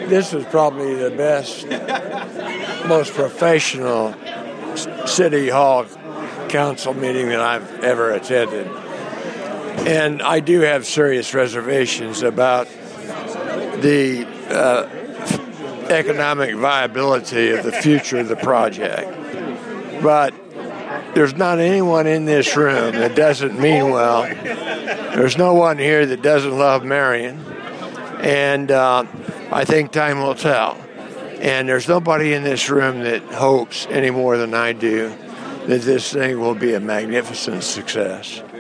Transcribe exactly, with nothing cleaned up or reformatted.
this is probably the best, most professional City Hall Council meeting that I've ever attended. And I do have serious reservations about the uh, economic viability of the future of the project. But there's not anyone in this room that doesn't mean well. There's no one here that doesn't love Marion. And uh, I think time will tell. And there's nobody in this room that hopes any more than I do that this thing will be a magnificent success.